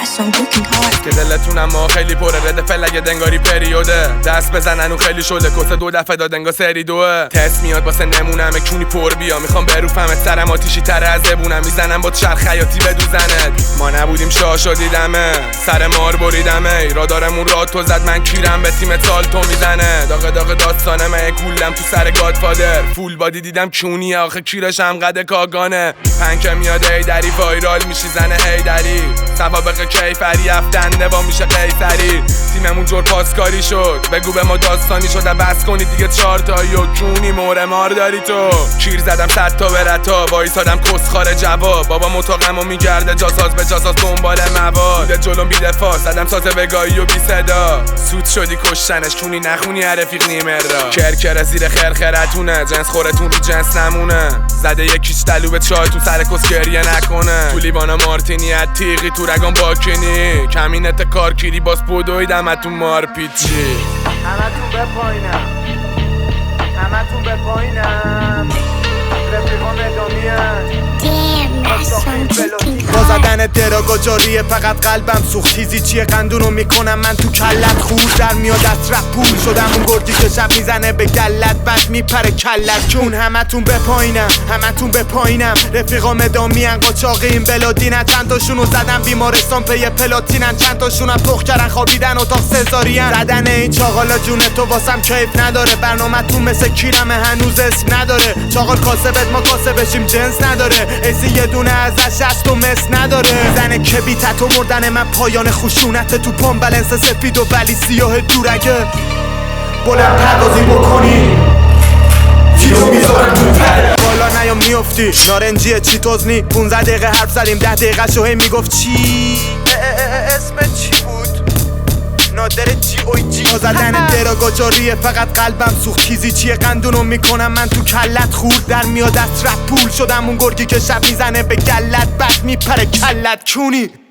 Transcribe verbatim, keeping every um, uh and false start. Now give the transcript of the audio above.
که دلتونم ما خیلی پره رده فلگه دنگاری پریوده دست بزنن و خیلی شده کسه دو دفعه داد انگا سری دوه تست میاد واسه نمونم کونی پر بیا میخوام بروفمت سرم آتیشی تر از زبونم میزنم با چرخ خیاطی بدوزنت ما نبودیم شاشا دیدمه سر مار بریدمه را دارمون راد تو زد من کیرم به تیم سال تو میزنه داغ داغ داستانه من گولم تو سر گادفادر فول بادی دیدم کونیه آخه کیرشم قد کاگانه پنکه میاد ای دری وایرال میشی زنه ای دری سوابق کیفری افتنده با میشه قیصری تیممون جور پاسکاری شد بگو به ما داستانی شده بس کنی دیگه چهار تایی و کونی موره مار داری تو کیر زدم صد تا برتا وایسادم کسخار جواب بابا مطاقمو میگرده جاساز به جاساز دنبال مواد بوده جلوم بی دفاع زدم ساز بگاهی و بی صدا سود شدی کشتنش کونی نخونی هر رفیق نیمر را کرکر زیر خرخرتونه جنس خورتون رو جنس نمونه زده یکیش دلو به چایتون سر کس گریه نکنه تو لیوانا مارتینی ات تیغی تو رگان باکنی کمینت کارکیری باز بودویدم اتون مار پیچی همتون بپاینم همتون بپاینم رفیقان ادامیه با زدن دراگا جاریه فقط قلبم سوخت تیزی چیه قندونو میکنم من تو کلت خور در میاد از رپ پول شدم اون گردی که شب میزنه به گلت بعد میپره کلت چون همتون بپاینم همتون بپاینم رفیقام ادامین قاچاقی این بلادینن چند تاشونو زدم بیمارستان پی پلاتینن چند تاشونم تخ کردن خوابیدن اتاق سزارین زدن این چاقالا جون تو واسم کیف نداره برنامه تو مثل کیرمه هنوز اسم نداره چاقال کاسبت ما کاسه بشیم جنس نداره ایسی یه دونه ازش هست و مس نداره زنه که بیتت و مردن من پایان خشونت تو پام بلنس سفید و ولی سیاه دورگه بلند پردازی بکنی تیرو میذارم تو پره بالا نیا میافتی نارنجیه چی توزنی پونزده دقیقه حرف زدیم ده دقیقه شو هی میگفت چی اسم چی بود نادر جی اوی جی با زدن دراگا جاریه فقط قلبم سوخت تیزی چیه قندونو میکنم من تو کلت خورد در میاد از رپ پول شدم اون گرگی که شب میزنه به گلت بعد میپره کلت کونی